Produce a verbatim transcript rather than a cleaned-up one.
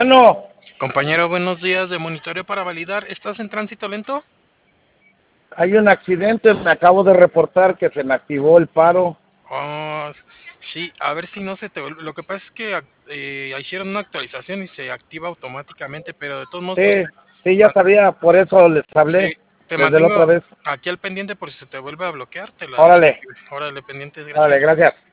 Bueno, Compañero, buenos días, de monitoreo para validar. ¿Estás en tránsito lento? hay un accidente, me acabo de reportar que se me activó el paro. Oh, sí, a ver si no se te vuelve. Lo que pasa es que ac- eh, hicieron una actualización y se activa automáticamente, pero de todos modos, pues, Sí, sí, ya ma- sabía, por eso les sí, hablé te desde la mantengo otra vez. aquí al pendiente por si se te vuelve a bloquear, te la Órale, desactive. Órale, pendientes, órale, gracias. gracias.